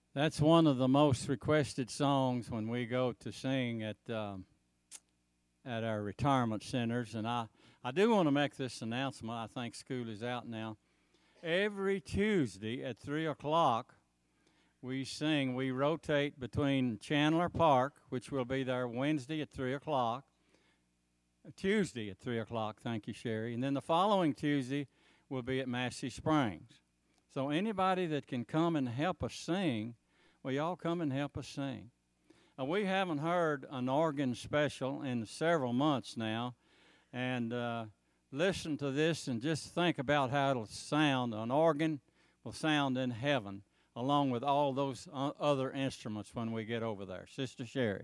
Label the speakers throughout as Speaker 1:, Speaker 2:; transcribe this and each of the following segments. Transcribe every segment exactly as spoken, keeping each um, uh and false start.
Speaker 1: That's one of the most requested songs when we go to sing at um, at our retirement centers. And I, I do want to make this announcement. I think school is out now. Every Tuesday at three o'clock, we sing. We rotate between Chandler Park, which will be there Wednesday at three o'clock, Tuesday at three o'clock. Thank you, Sherry. And then the following Tuesday will be at Massey Springs. So anybody that can come and help us sing, will y'all come and help us sing? Uh, we haven't heard an organ special in several months now, and uh, listen to this and just think about how it'll sound. An organ will sound in heaven, along with all those uh, other instruments when we get over there. Sister Sherry.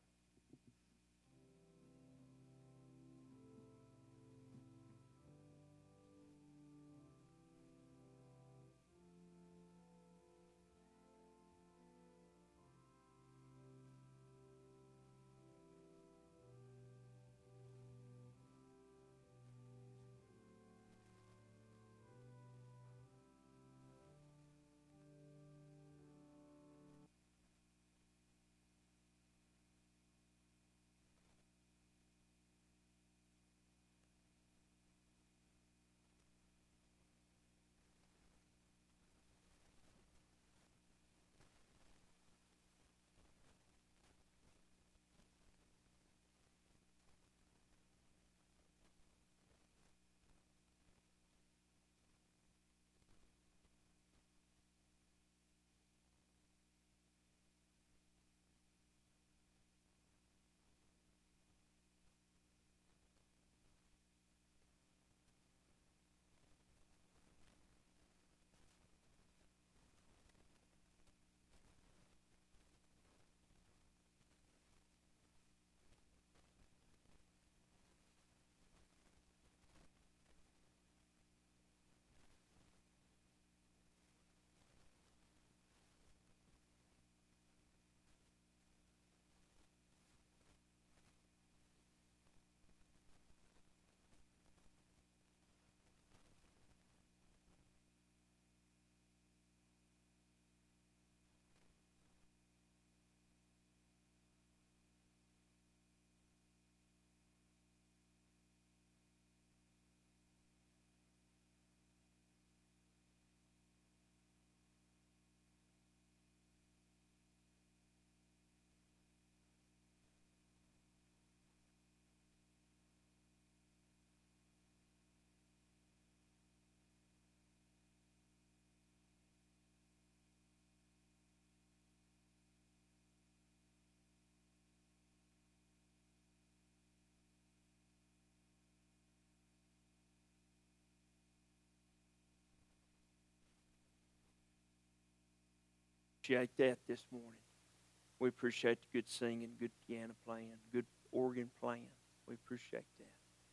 Speaker 2: Appreciate that this morning. We appreciate the good singing, good piano playing, good organ playing. We appreciate that.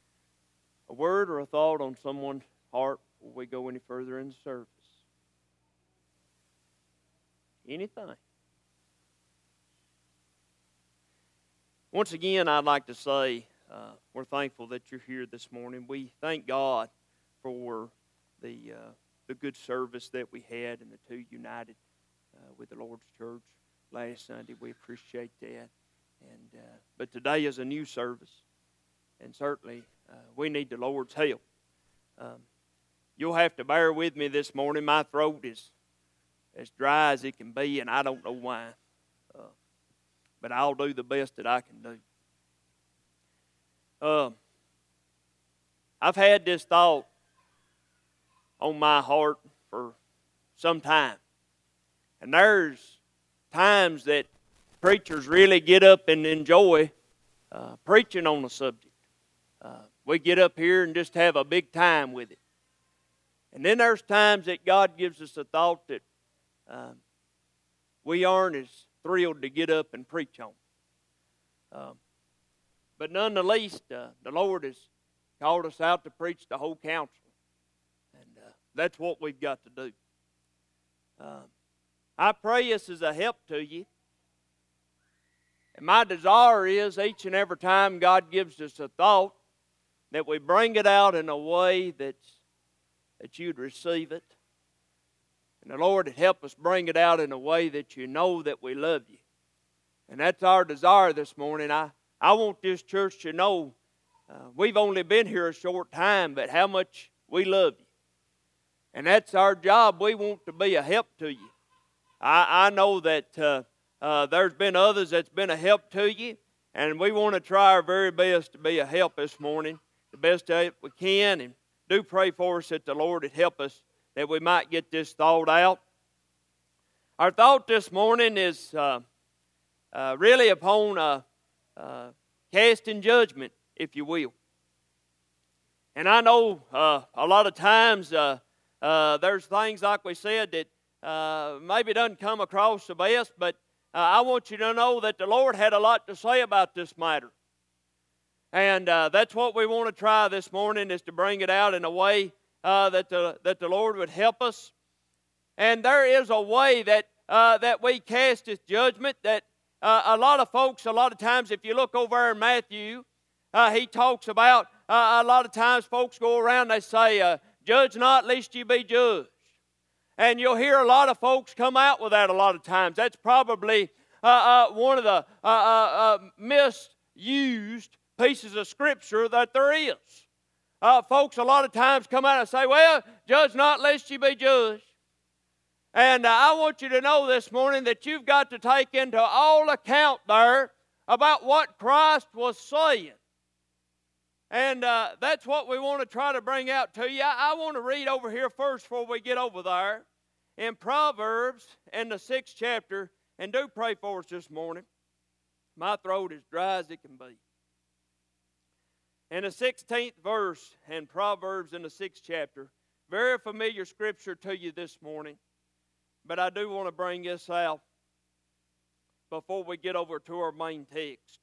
Speaker 2: A word or a thought on someone's heart before we go any further in the service? Anything? Once again, I'd like to say uh, we're thankful that you're here this morning. We thank God for the uh, the good service that we had and the two united uh, with the Lord's Church last Sunday. We appreciate that. And uh, but today is a new service, and certainly uh, we need the Lord's help. Um, you'll have to bear with me this morning. My throat is as dry as it can be, and I don't know why. Uh, but I'll do the best that I can do. Uh, I've had this thought on my heart for some time. And there's times that preachers really get up and enjoy uh, preaching on the subject. Uh, we get up here and just have a big time with it. And then there's times that God gives us a thought that um, we aren't as thrilled to get up and preach on. Um, but none the least, uh, the Lord has called us out to preach the whole counsel. And uh, that's what we've got to do. Um, I pray this is a help to you. And my desire is each and every time God gives us a thought that we bring it out in a way that's, that you'd receive it. And the Lord would help us bring it out in a way that you know that we love you. And that's our desire this morning. I, I want this church to know uh, we've only been here a short time, but how much we love you. And that's our job. We want to be a help to you. I, I know that uh, uh, there's been others that's been a help to you, and we want to try our very best to be a help this morning, the best help we can, and do pray for us that the Lord would help us that we might get this thought out. Our thought this morning is uh, uh, really upon uh, uh, casting judgment, if you will. And I know uh, a lot of times uh, uh, there's things like we said that uh, maybe doesn't come across the best, but uh, I want you to know that the Lord had a lot to say about this matter. And uh, that's what we want to try this morning, is to bring it out in a way uh, that the that the Lord would help us. And there is a way that uh, that we cast His judgment that uh, a lot of folks, a lot of times, if you look over in Matthew, uh, he talks about uh, a lot of times folks go around, they say, uh, judge not lest you be judged. And you'll hear a lot of folks come out with that a lot of times. That's probably uh, uh, one of the uh, uh, uh, misused pieces of Scripture that there is. Uh, folks a lot of times come out and say, well, judge not lest you be judged. And uh, I want you to know this morning that you've got to take into all account there about what Christ was saying. And uh, that's what we want to try to bring out to you. I, I want to read over here first before we get over there in Proverbs in the sixth chapter. And do pray for us this morning. My throat is dry as it can be. In the sixteenth verse in Proverbs in the sixth chapter, very familiar scripture to you this morning. But I do want to bring this out before we get over to our main text.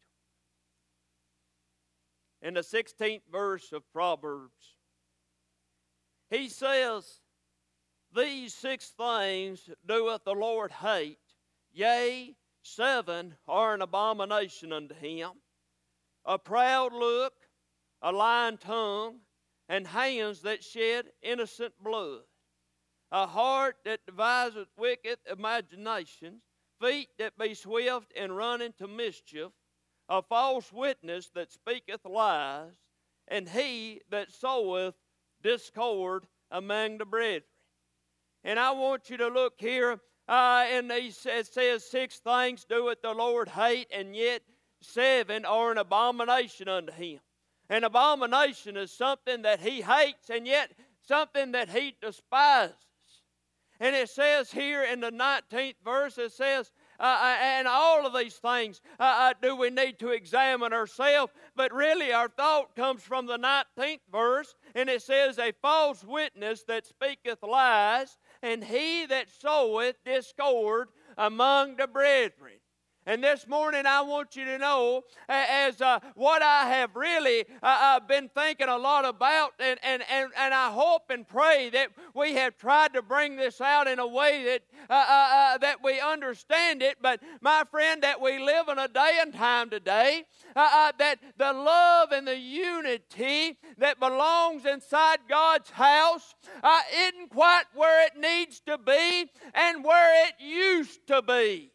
Speaker 2: In the sixteenth verse of Proverbs, he says, these six things doeth the Lord hate, yea, seven are an abomination unto him, a proud look, a lying tongue, and hands that shed innocent blood, a heart that deviseth wicked imaginations, feet that be swift in running to mischief, a false witness that speaketh lies, and he that soweth discord among the brethren. And I want you to look here, uh, and it says, six things doeth the Lord hate, and yet seven are an abomination unto him. An abomination is something that he hates, and yet something that he despises. And it says here in the nineteenth verse, it says, uh, and all of these things uh, uh, do we need to examine ourselves. But really our thought comes from the nineteenth verse, and it says, a false witness that speaketh lies, and he that soweth discord among the brethren. And this morning I want you to know, as uh, what I have really uh, uh, been thinking a lot about, and, and, and, and I hope and pray that we have tried to bring this out in a way that, uh, uh, uh, that we understand it. But my friend, that we live in a day and time today, uh, uh, that the love and the unity that belongs inside God's house uh, isn't quite where it needs to be and where it used to be.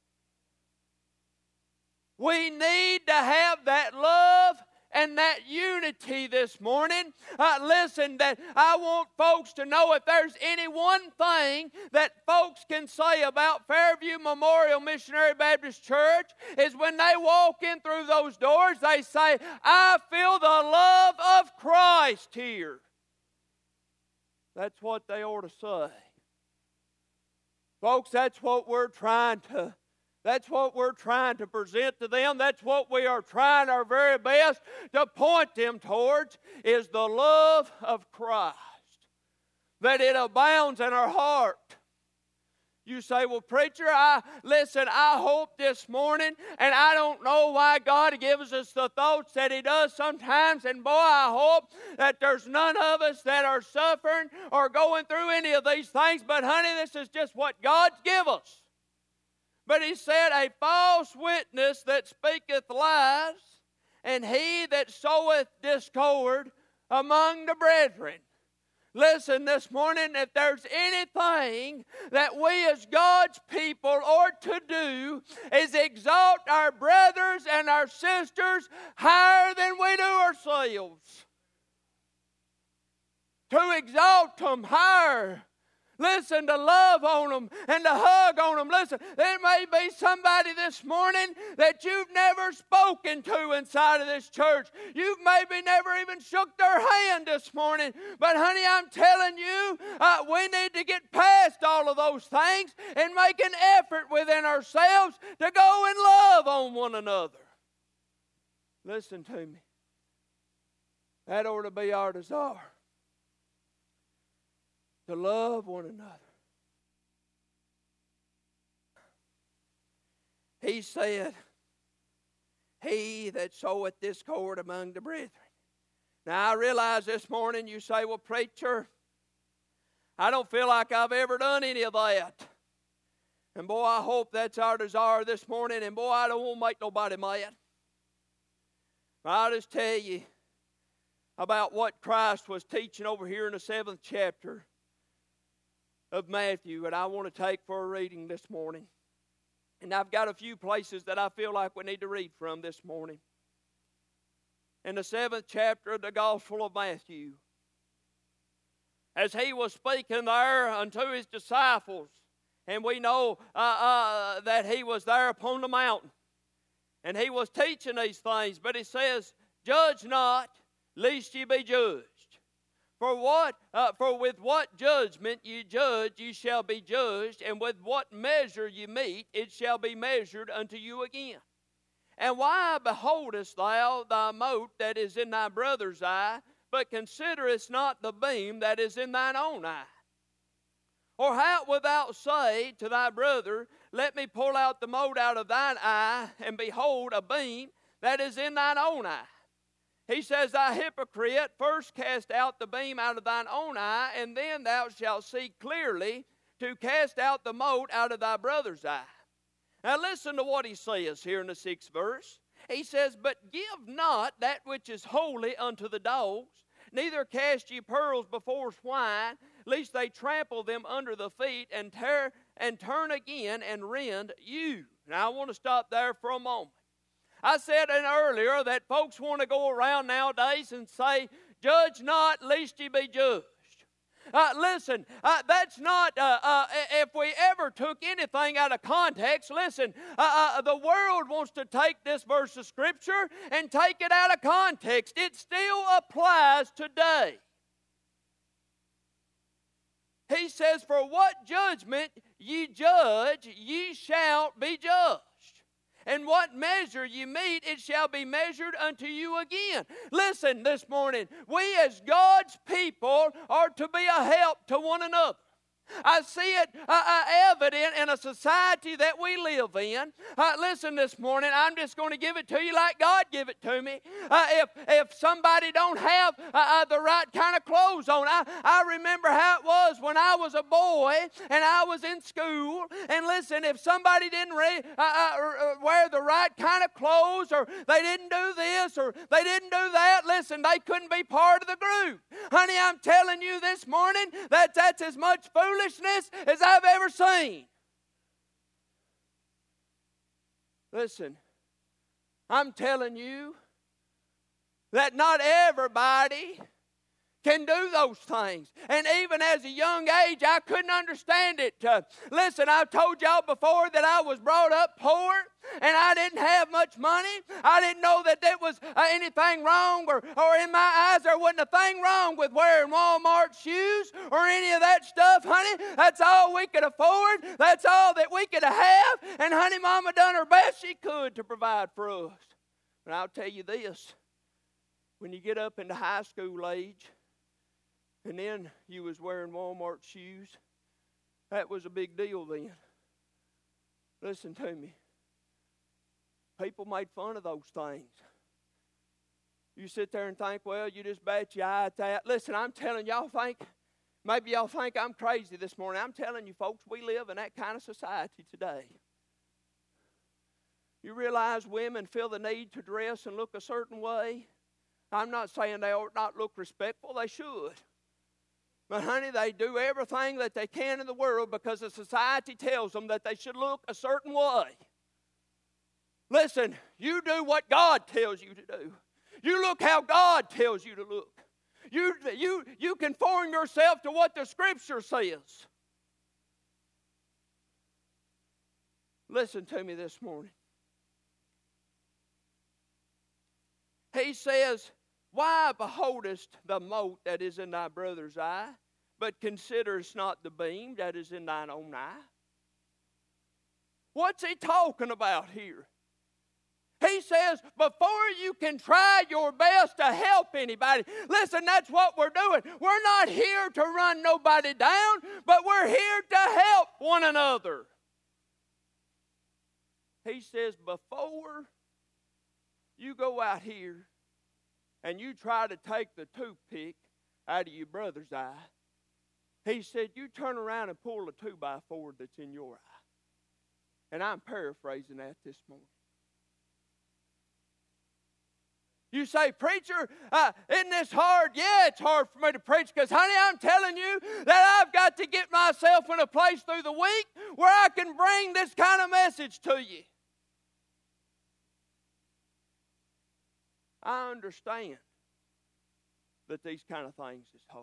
Speaker 2: We need to have that love and that unity this morning. Uh, listen, that I want folks to know, if there's any one thing that folks can say about Fairview Memorial Missionary Baptist Church, is when they walk in through those doors, they say, I feel the love of Christ here. That's what they ought to say. Folks, that's what we're trying to That's what we're trying to present to them. That's what we are trying our very best to point them towards, is the love of Christ, that it abounds in our heart. You say, well, preacher, I listen, I hope this morning, and I don't know why God gives us the thoughts that He does sometimes, and boy, I hope that there's none of us that are suffering or going through any of these things, but honey, this is just what God's given us. But he said, a false witness that speaketh lies, and he that soweth discord among the brethren. Listen this morning, if there's anything that we as God's people ought to do is exalt our brothers and our sisters higher than we do ourselves. To exalt them higher. Listen, to love on them and to hug on them. Listen, there may be somebody this morning that you've never spoken to inside of this church. You've maybe never even shook their hand this morning. But honey, I'm telling you, uh, we need to get past all of those things and make an effort within ourselves to go and love on one another. Listen to me. That ought to be our desire. To love one another. He said, he that soweth discord among the brethren. Now I realize this morning you say, well, preacher, I don't feel like I've ever done any of that. And boy, I hope that's our desire this morning. And boy, I don't want to make nobody mad. But I'll just tell you about what Christ was teaching over here in the seventh chapter of Matthew, and I want to take for a reading this morning. And I've got a few places that I feel like we need to read from this morning. In the seventh chapter of the Gospel of Matthew, as he was speaking there unto his disciples, and we know uh, uh, that he was there upon the mountain, and he was teaching these things, but he says, judge not, lest ye be judged. For what? Uh, for with what judgment you judge, you shall be judged, and with what measure you meet, it shall be measured unto you again. And why beholdest thou thy mote that is in thy brother's eye, but considerest not the beam that is in thine own eye? Or how wilt thou say to thy brother, let me pull out the mote out of thine eye, and behold a beam that is in thine own eye? He says, thou hypocrite, first cast out the beam out of thine own eye, and then thou shalt see clearly to cast out the mote out of thy brother's eye. Now listen to what he says here in the sixth verse. He says, but give not that which is holy unto the dogs, neither cast ye pearls before swine, lest they trample them under the feet, and tear and turn again and rend you. Now I want to stop there for a moment. I said in earlier that folks want to go around nowadays and say, judge not, lest ye be judged. Uh, listen, uh, that's not, uh, uh, if we ever took anything out of context, listen, uh, uh, the world wants to take this verse of Scripture and take it out of context. It still applies today. He says, for what judgment ye judge, ye shall be judged. And what measure you meet, it shall be measured unto you again. Listen this morning, we as God's people are to be a help to one another. I see it uh, uh, evident in a society that we live in. Uh, listen this morning, I'm just going to give it to you like God give it to me. Uh, if if somebody don't have uh, uh, the right kind of clothes on, I, I remember how it was when I was a boy and I was in school. And listen, if somebody didn't re, uh, uh, wear the right kind of clothes, or they didn't do this, or they didn't do that, listen, they couldn't be part of the group. Honey, I'm telling you this morning that that's as much foolishness as I've ever seen. Listen, I'm telling you that not everybody can do those things. And even as a young age, I couldn't understand it. Uh, listen, I've told y'all before that I was brought up poor, and I didn't have much money. I didn't know that there was uh, anything wrong, or, or in my eyes there wasn't a thing wrong with wearing Walmart shoes or any of that stuff, honey. That's all we could afford. That's all that we could have. And honey, Mama done her best she could to provide for us. But I'll tell you this, when you get up into high school age, and then you was wearing Walmart shoes, that was a big deal then. Listen to me. People made fun of those things. You sit there and think, well, you just bat your eye at that. Listen, I'm telling y'all think, maybe y'all think I'm crazy this morning. I'm telling you folks, we live in that kind of society today. You realize women feel the need to dress and look a certain way? I'm not saying they ought not look respectful. They should. But honey, they do everything that they can in the world because the society tells them that they should look a certain way. Listen, you do what God tells you to do. You look how God tells you to look. You, you, you conform yourself to what the Scripture says. Listen to me this morning. He says, why beholdest the mote that is in thy brother's eye, but considerest not the beam that is in thine own eye? What's he talking about here? He says, before you can try your best to help anybody, listen, that's what we're doing. We're not here to run nobody down, but we're here to help one another. He says, before you go out here and you try to take the toothpick out of your brother's eye, he said, you turn around and pull the two by four that's in your eye. And I'm paraphrasing that this morning. You say, preacher, uh, isn't this hard? Yeah, it's hard for me to preach because, honey, I'm telling you that I've got to get myself in a place through the week where I can bring this kind of message to you. I understand that these kind of things is hard.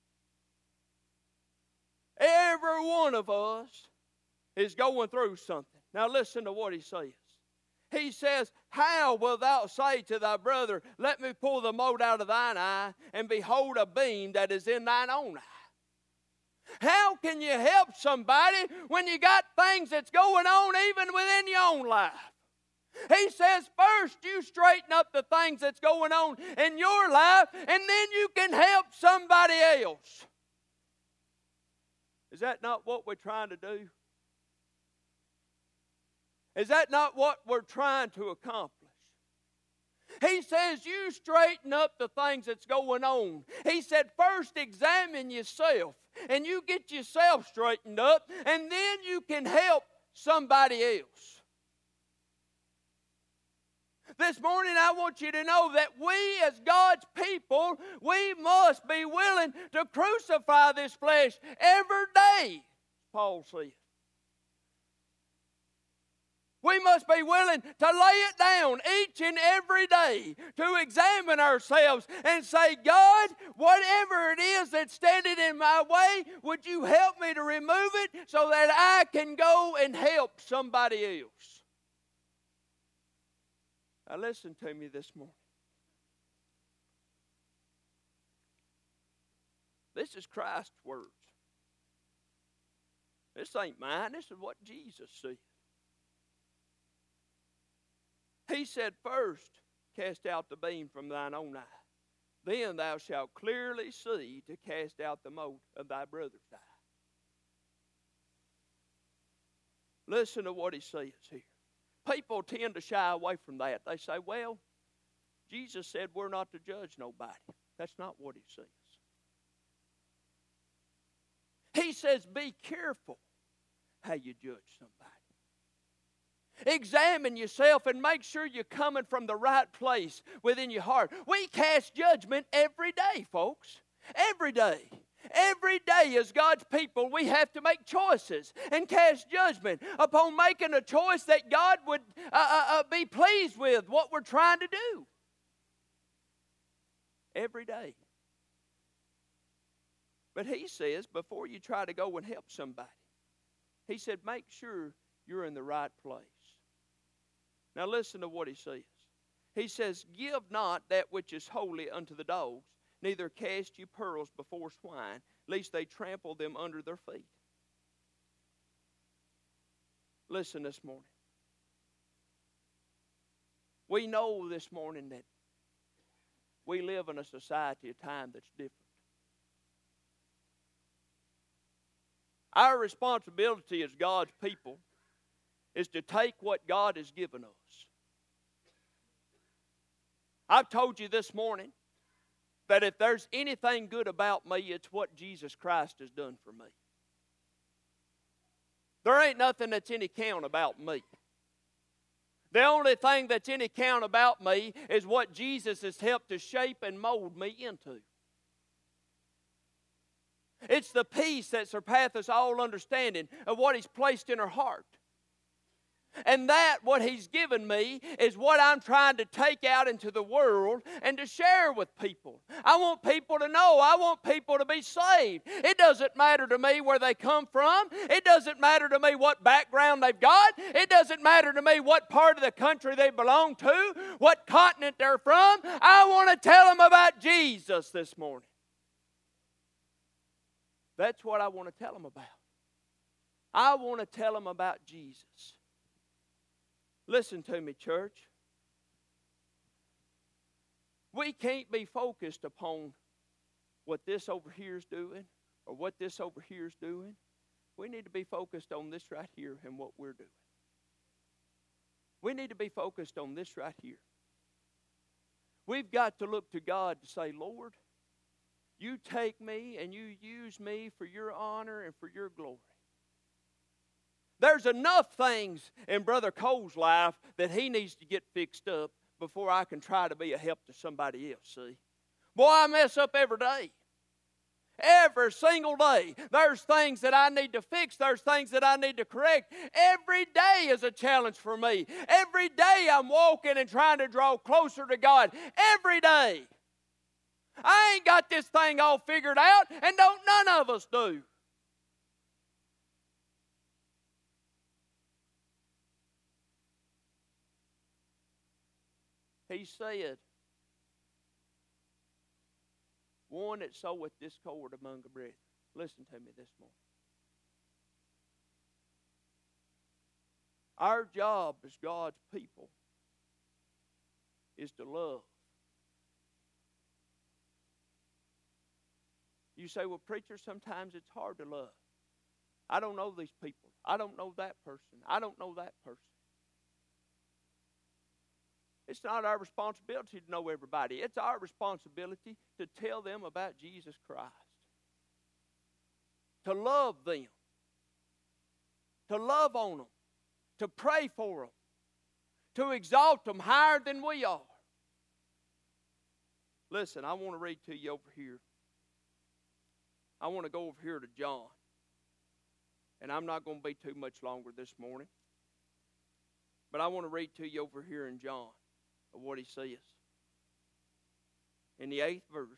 Speaker 2: Every one of us is going through something. Now listen to what he says. He says, how wilt thou say to thy brother, let me pull the mote out of thine eye, and behold a beam that is in thine own eye? How can you help somebody when you got things that's going on even within your own life? He says, first you straighten up the things that's going on in your life, and then you can help somebody else. Is that not what we're trying to do? Is that not what we're trying to accomplish? He says, you straighten up the things that's going on. He said, first examine yourself, and you get yourself straightened up, and then you can help somebody else. This morning I want you to know that we as God's people, we must be willing to crucify this flesh every day, Paul said. We must be willing to lay it down each and every day to examine ourselves and say, God, whatever it is that's standing in my way, would you help me to remove it so that I can go and help somebody else? Now listen to me this morning. This is Christ's words. This ain't mine. This is what Jesus said. He said, first, cast out the beam from thine own eye. Then thou shalt clearly see to cast out the mote of thy brother's eye. Listen to what he says here. People tend to shy away from that. They say, well, Jesus said we're not to judge nobody. That's not what he says. He says, be careful how you judge somebody. Examine yourself and make sure you're coming from the right place within your heart. We cast judgment every day, folks. Every day. Every day as God's people, we have to make choices and cast judgment upon making a choice that God would uh, uh, be pleased with what we're trying to do. Every day. But he says, before you try to go and help somebody, he said, make sure you're in the right place. Now listen to what he says. He says, give not that which is holy unto the dogs, neither cast ye pearls before swine, lest they trample them under their feet. Listen this morning. We know this morning that we live in a society, a time that's different. Our responsibility as God's people is to take what God has given us. I've told you this morning that if there's anything good about me, it's what Jesus Christ has done for me. There ain't nothing that's any count about me. The only thing that's any count about me is what Jesus has helped to shape and mold me into. It's the peace that surpasseth all understanding of what He's placed in her heart. And that, what He's given me, is what I'm trying to take out into the world and to share with people. I want people to know. I want people to be saved. It doesn't matter to me where they come from. It doesn't matter to me what background they've got. It doesn't matter to me what part of the country they belong to, what continent they're from. I want to tell them about Jesus this morning. That's what I want to tell them about. I want to tell them about Jesus. Listen to me, church. We can't be focused upon what this over here is doing or what this over here is doing. We need to be focused on this right here and what we're doing. We need to be focused on this right here. We've got to look to God to say, Lord, you take me and you use me for your honor and for your glory. There's enough things in Brother Cole's life that he needs to get fixed up before I can try to be a help to somebody else, see? Boy, I mess up every day. Every single day. There's things that I need to fix. There's things that I need to correct. Every day is a challenge for me. Every day I'm walking and trying to draw closer to God. Every day. I ain't got this thing all figured out, and don't none of us do. He said, one that soweth discord among the brethren. Listen to me this morning. Our job as God's people is to love. You say, well, preacher, sometimes it's hard to love. I don't know these people. I don't know that person. I don't know that person. It's not our responsibility to know everybody. It's our responsibility to tell them about Jesus Christ. To love them. To love on them. To pray for them. To exalt them higher than we are. Listen, I want to read to you over here. I want to go over here to John. And I'm not going to be too much longer this morning. But I want to read to you over here in John of what he says. In the eighth verse,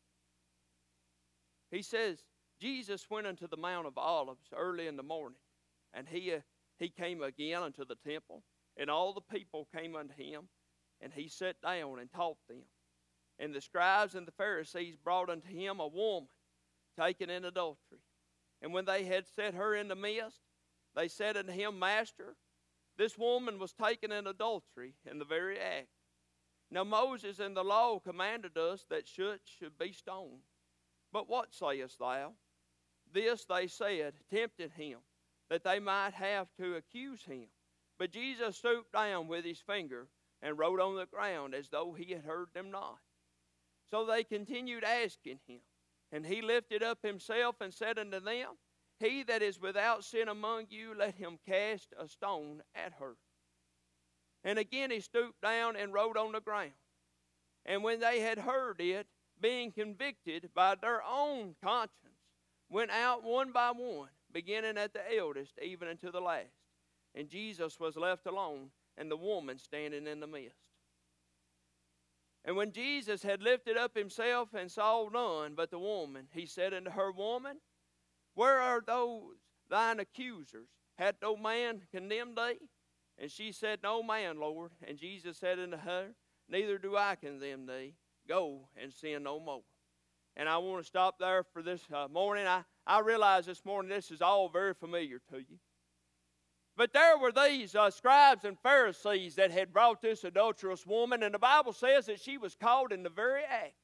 Speaker 2: he says, Jesus went unto the Mount of Olives early in the morning, and he, uh, he came again unto the temple, and all the people came unto him, and he sat down and taught them. And the scribes and the Pharisees brought unto him a woman taken in adultery. And when they had set her in the midst, they said unto him, Master, this woman was taken in adultery in the very act. Now Moses in the law commanded us that should should be stoned. But what sayest thou? This they said, tempted him, that they might have to accuse him. But Jesus stooped down with his finger and wrote on the ground as though he had heard them not. So they continued asking him. And he lifted up himself and said unto them, He that is without sin among you, let him cast a stone at her. And again he stooped down and wrote on the ground. And when they had heard it, being convicted by their own conscience, went out one by one, beginning at the eldest, even unto the last. And Jesus was left alone, and the woman standing in the midst. And when Jesus had lifted up himself and saw none but the woman, he said unto her, Woman, where are those thine accusers? Hath no man condemned thee? And she said, No man, Lord. And Jesus said unto her, Neither do I condemn thee. Go and sin no more. And I want to stop there for this uh, morning. I, I realize this morning this is all very familiar to you. But there were these uh, scribes and Pharisees that had brought this adulterous woman, and the Bible says that she was caught in the very act.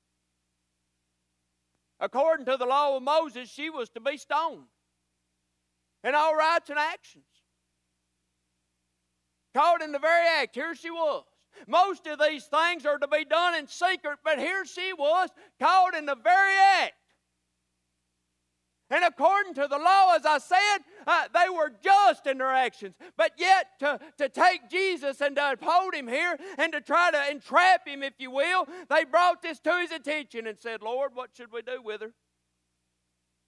Speaker 2: According to the law of Moses, she was to be stoned in all rights and actions. Caught in the very act, here she was. Most of these things are to be done in secret, but here she was, caught in the very act. And according to the law, as I said, uh, they were just in their actions. But yet, to, to take Jesus and to uphold him here and to try to entrap him, if you will, they brought this to his attention and said, Lord, what should we do with her?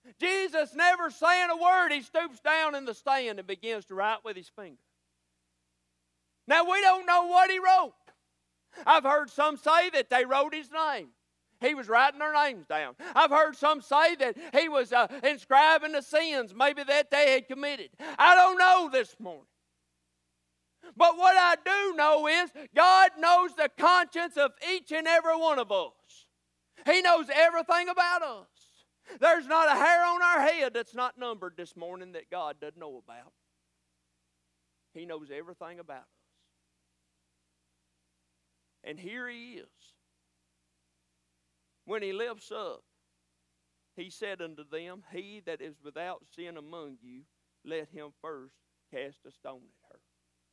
Speaker 2: Jesus never saying a word. He stoops down in the stand and begins to write with his finger. Now, we don't know what he wrote. I've heard some say that they wrote his name. He was writing their names down. I've heard some say that he was uh, inscribing the sins, maybe that they had committed. I don't know this morning. But what I do know is God knows the conscience of each and every one of us. He knows everything about us. There's not a hair on our head that's not numbered this morning that God doesn't know about. He knows everything about us. And here he is. When he lifts up, he said unto them, He that is without sin among you, let him first cast a stone at her.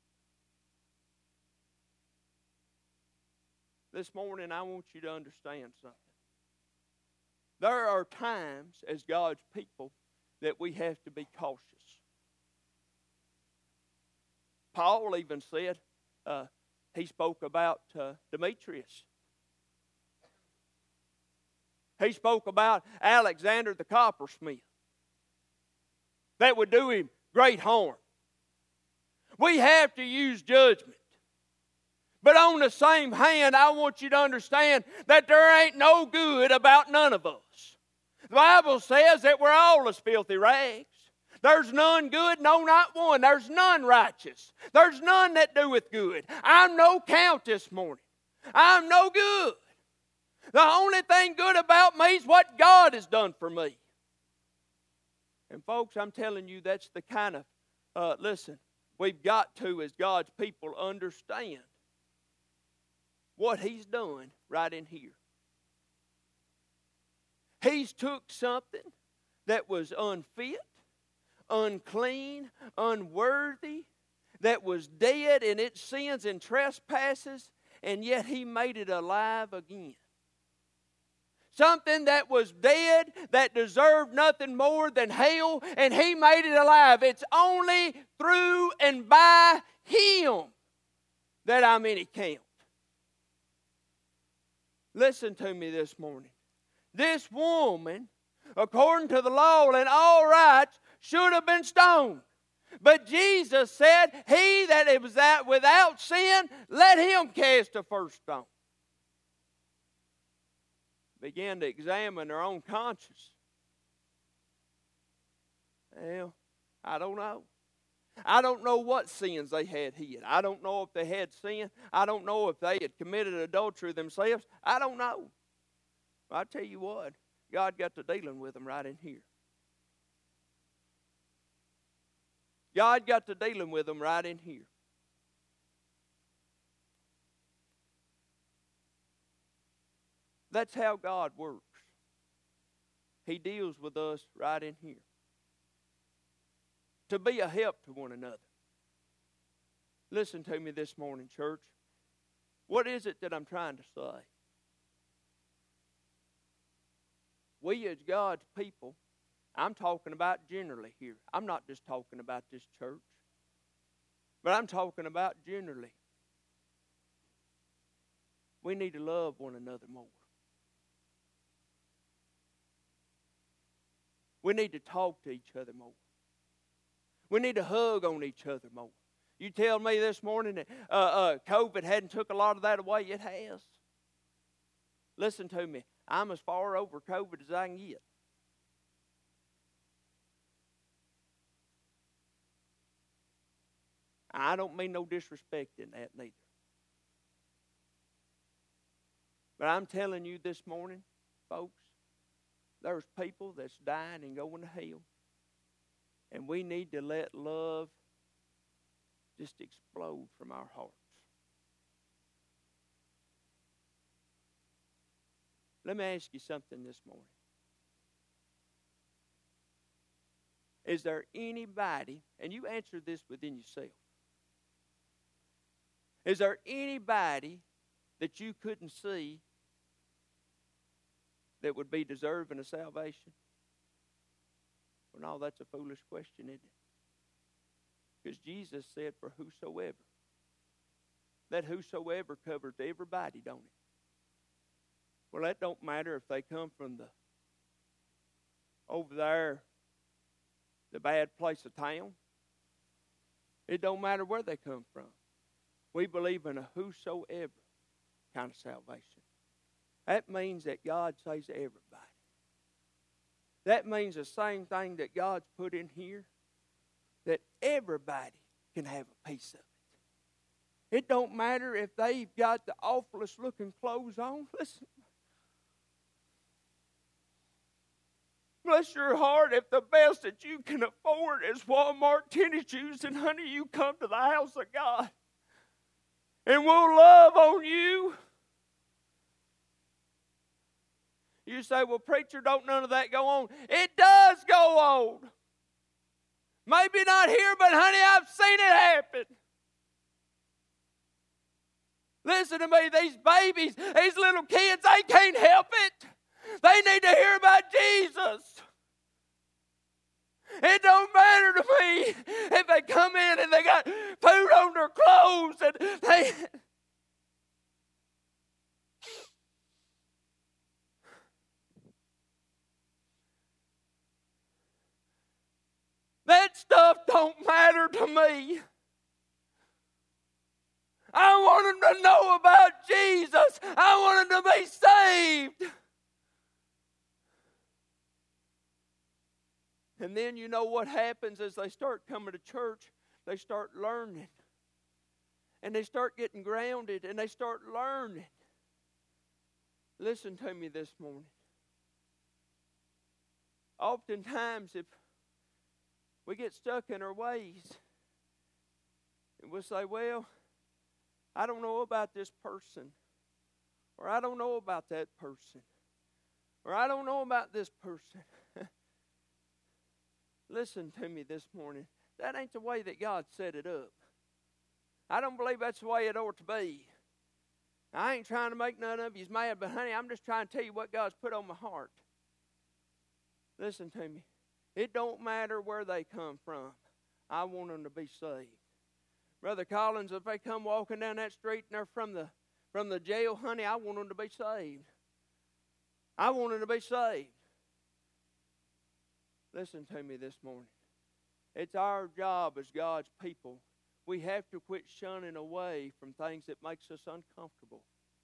Speaker 2: This morning, I want you to understand something. There are times as God's people that we have to be cautious. Paul even said, uh, he spoke about uh, Demetrius. He spoke about Alexander the coppersmith. That would do him great harm. We have to use judgment. But on the same hand, I want you to understand that there ain't no good about none of us. The Bible says that we're all as filthy rags. There's none good, no, not one. There's none righteous. There's none that doeth good. I'm no count this morning. I'm no good. The only thing good about me is what God has done for me. And folks, I'm telling you, that's the kind of, uh, listen, we've got to, as God's people, understand what He's done right in here. He's took something that was unfit, unclean, unworthy, that was dead in its sins and trespasses, and yet He made it alive again. Something that was dead, that deserved nothing more than hell, and He made it alive. It's only through and by Him that I'm in account. Listen to me this morning. This woman, according to the law and all rights, should have been stoned. But Jesus said, He that is without sin, let him cast the first stone. Began to examine their own conscience. Well, I don't know. I don't know what sins they had hid. I don't know if they had sin. I don't know if they had committed adultery themselves. I don't know. I tell you what, God got to dealing with them right in here. God got to dealing with them right in here. That's how God works. He deals with us right in here. To be a help to one another. Listen to me this morning, church. What is it that I'm trying to say? We as God's people, I'm talking about generally here. I'm not just talking about this church. But I'm talking about generally. We need to love one another more. We need to talk to each other more. We need to hug on each other more. You tell me this morning that uh, uh, COVID hadn't took a lot of that away. It has. Listen to me. I'm as far over COVID as I can get. I don't mean no disrespect in that neither. But I'm telling you this morning, folks, there's people that's dying and going to hell. And we need to let love just explode from our hearts. Let me ask you something this morning. Is there anybody, and you answer this within yourself, is there anybody that you couldn't see that would be deserving of salvation? Well, no, that's a foolish question, isn't it? Because Jesus said, for whosoever. That whosoever covers everybody, don't it? Well, that don't matter if they come from the over there, the bad place of town. It don't matter where they come from. We believe in a whosoever kind of salvation. That means that God saves everybody. That means the same thing that God's put in here, that everybody can have a piece of it. It don't matter if they've got the awfulest looking clothes on. Listen. Bless your heart, if the best that you can afford is Walmart tennis shoes, then honey, you come to the house of God. And we'll love on you. You say, well, preacher, don't none of that go on. It does go on. Maybe not here, but honey, I've seen it happen. Listen to me, these babies, these little kids, they can't help it. They need to hear about Jesus. It don't matter to me if they come in and they got food on their clothes and they... That stuff don't matter to me. I want them to know about Jesus. I want them to be saved. And then you know what happens as they start coming to church, they start learning. And they start getting grounded and they start learning. Listen to me this morning. Oftentimes, if we get stuck in our ways, and we'll say, well, I don't know about this person, or I don't know about that person, or I don't know about this person. Listen to me this morning. That ain't the way that God set it up. I don't believe that's the way it ought to be. I ain't trying to make none of you mad, but honey, I'm just trying to tell you what God's put on my heart. Listen to me. It don't matter where they come from. I want them to be saved. Brother Collins, if they come walking down that street and they're from the, from the jail, honey, I want them to be saved. I want them to be saved. Listen to me this morning. It's our job as God's people. We have to quit shunning away from things that makes us uncomfortable.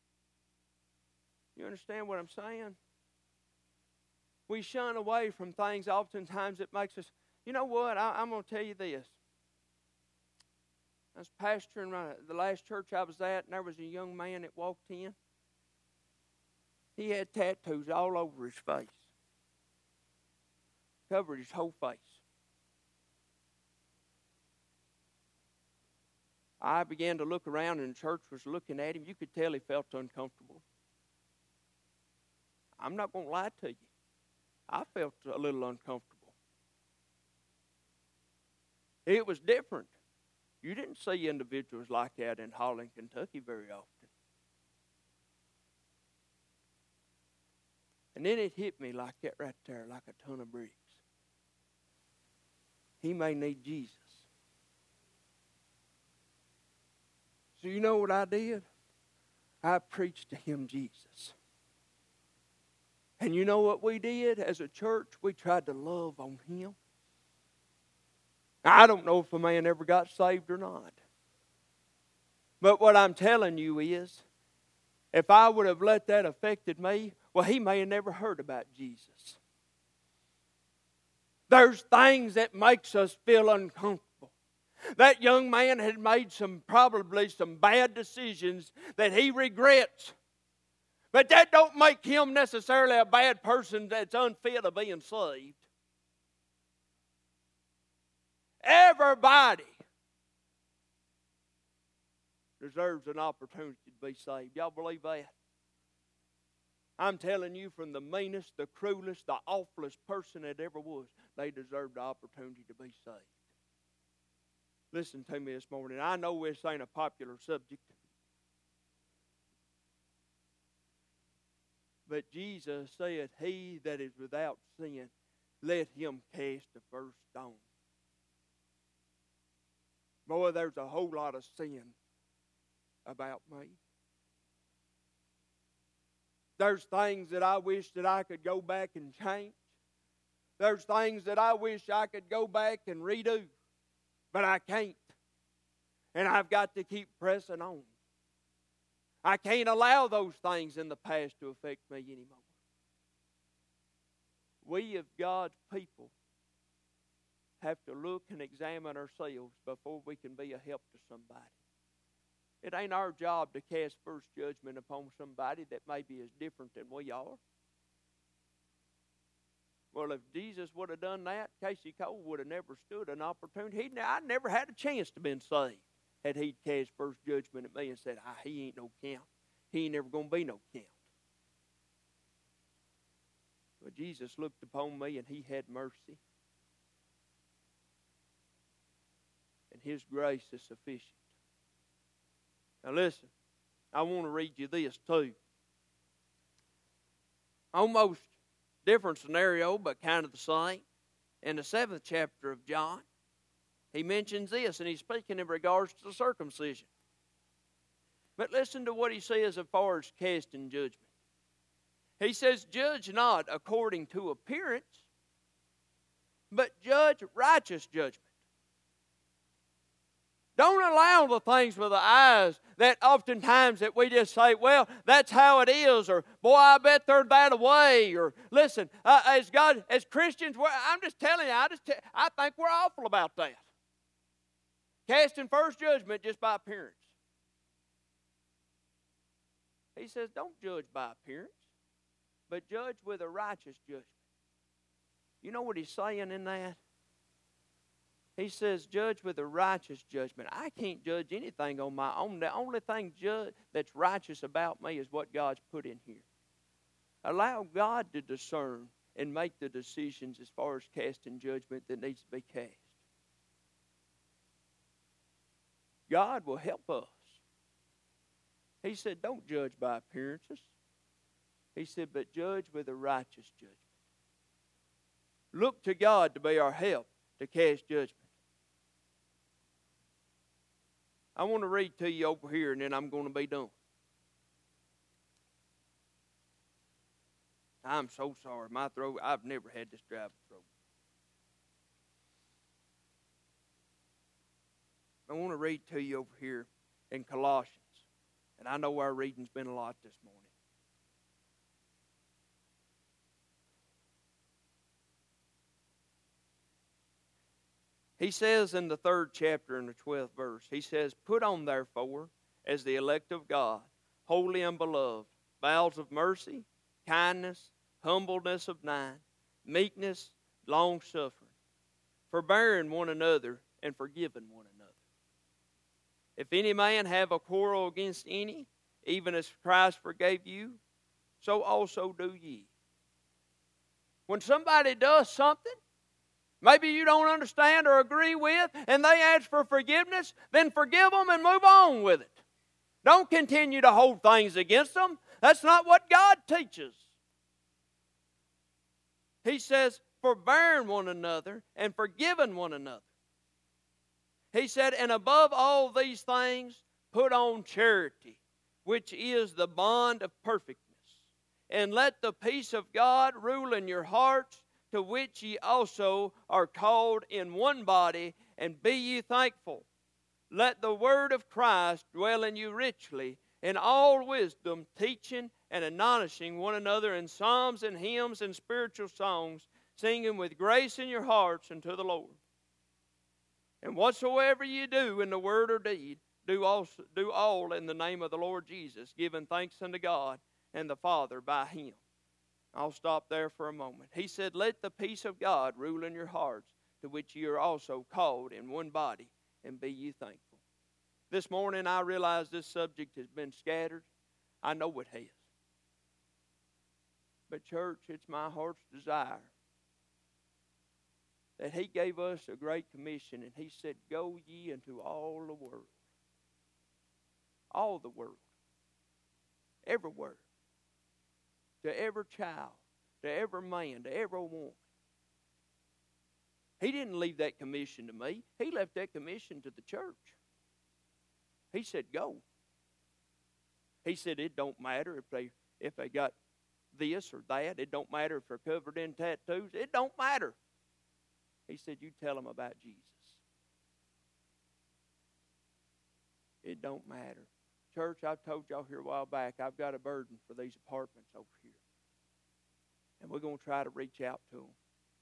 Speaker 2: You understand what I'm saying? We shun away from things oftentimes that makes us... You know what? I, I'm going to tell you this. I was pastoring the last church I was at, and there was a young man that walked in. He had tattoos all over his face. Covered his whole face. I began to look around, and the church was looking at him. You could tell he felt uncomfortable. I'm not going to lie to you. I felt a little uncomfortable. It was different. You didn't see individuals like that in Holland, Kentucky very often. And then it hit me like that right there, like a ton of bricks. He may need Jesus. So you know what I did? I preached to him Jesus. And you know what we did as a church? We tried to love on him. I don't know if a man ever got saved or not. But what I'm telling you is, if I would have let that affected me, well, he may have never heard about Jesus. There's things that makes us feel uncomfortable. That young man had made some, probably some bad decisions that he regrets. But that don't make him necessarily a bad person that's unfit of being saved. Everybody deserves an opportunity to be saved. Y'all believe that? I'm telling you, from the meanest, the cruelest, the awfulest person that ever was, they deserve the opportunity to be saved. Listen to me this morning. I know this ain't a popular subject. But Jesus said, he that is without sin, let him cast the first stone. Boy, there's a whole lot of sin about me. There's things that I wish that I could go back and change. There's things that I wish I could go back and redo, but I can't. And I've got to keep pressing on. I can't allow those things in the past to affect me anymore. We of God's people have to look and examine ourselves before we can be a help to somebody. It ain't our job to cast first judgment upon somebody that may be as different than we are. Well, if Jesus would have done that, Casey Cole would have never stood an opportunity. He'd, I never had a chance to been saved had he cast first judgment at me and said, ah, he ain't no count. He ain't never going to be no count. But Jesus looked upon me and he had mercy. And his grace is sufficient. Now listen, I want to read you this too. Almost different scenario, but kind of the same. In the seventh chapter of John, he mentions this, and he's speaking in regards to circumcision. But listen to what he says as far as casting judgment. He says, judge not according to appearance, but judge righteous judgment. Don't allow the things with the eyes that oftentimes that we just say, well, that's how it is, or boy, I bet they're that way, or listen, uh, as God, as Christians, I'm just telling you, I just, te- I think we're awful about that. Casting first judgment just by appearance. He says, don't judge by appearance, but judge with a righteous judgment. You know what he's saying in that? He says, judge with a righteous judgment. I can't judge anything on my own. The only thing judge, that's righteous about me is what God's put in here. Allow God to discern and make the decisions as far as casting judgment that needs to be cast. God will help us. He said, don't judge by appearances. He said, but judge with a righteous judgment. Look to God to be our help to cast judgment. I want to read to you over here, and then I'm going to be done. I'm so sorry. My throat, I've never had this dry throat. I want to read to you over here in Colossians. And I know our reading's been a lot this morning. He says in the third chapter in the twelfth verse, he says, put on therefore, as the elect of God, holy and beloved, bowels of mercy, kindness, humbleness of mind, meekness, long-suffering, forbearing one another, and forgiving one another. If any man have a quarrel against any, even as Christ forgave you, so also do ye. When somebody does something, maybe you don't understand or agree with, and they ask for forgiveness, then forgive them and move on with it. Don't continue to hold things against them. That's not what God teaches. He says, forbearing one another and forgiving one another. He said, and above all these things, put on charity, which is the bond of perfectness. And let the peace of God rule in your hearts, to which ye also are called in one body, and be ye thankful. Let the word of Christ dwell in you richly, in all wisdom, teaching and admonishing one another in psalms and hymns and spiritual songs, singing with grace in your hearts unto the Lord. And whatsoever you do in the word or deed, do also do all in the name of the Lord Jesus, giving thanks unto God and the Father by him. I'll stop there for a moment. He said, let the peace of God rule in your hearts, to which you are also called in one body, and be ye thankful. This morning I realize this subject has been scattered. I know it has. But church, it's my heart's desire that he gave us a great commission, and he said, go ye into all the world. All the world. Everywhere. To every child, to every man, to every woman. He didn't leave that commission to me. He left that commission to the church. He said, go. He said, it don't matter if they if they got this or that. It don't matter if they're covered in tattoos. It don't matter. He said, you tell them about Jesus. It don't matter. Church, I've told y'all here a while back, I've got a burden for these apartments over here. And we're going to try to reach out to them.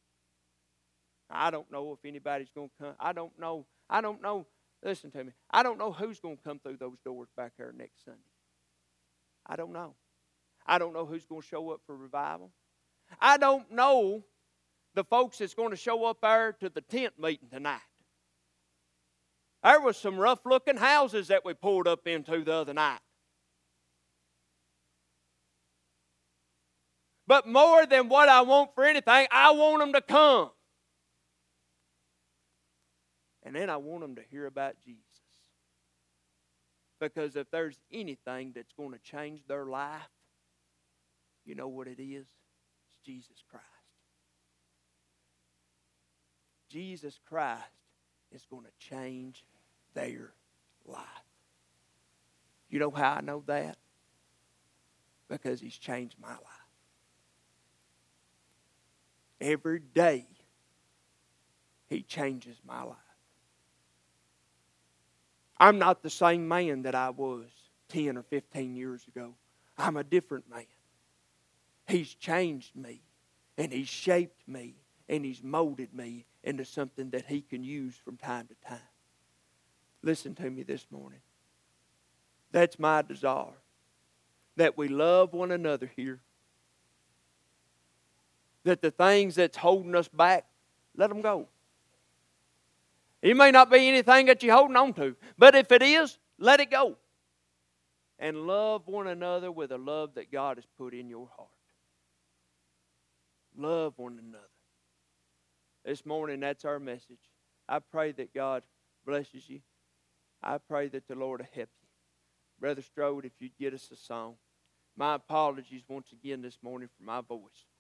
Speaker 2: I don't know if anybody's going to come. I don't know. I don't know. Listen to me. I don't know who's going to come through those doors back there next Sunday. I don't know. I don't know who's going to show up for revival. I don't know the folks that's going to show up there to the tent meeting tonight. There was some rough-looking houses that we pulled up into the other night. But more than what I want for anything, I want them to come. And then I want them to hear about Jesus. Because if there's anything that's going to change their life, you know what it is? It's Jesus Christ. Jesus Christ is going to change their life. You know how I know that? Because He's changed my life. Every day, He changes my life. I'm not the same man that I was ten or fifteen years ago. I'm a different man. He's changed me, and He's shaped me, and He's molded me into something that He can use from time to time. Listen to me this morning. That's my desire, that we love one another here. That the things that's holding us back, let them go. It may not be anything that you're holding on to, but if it is, let it go. And love one another with a love that God has put in your heart. Love one another. This morning, that's our message. I pray that God blesses you. I pray that the Lord will help you. Brother Strode, if you'd get us a song. My apologies once again this morning for my voice.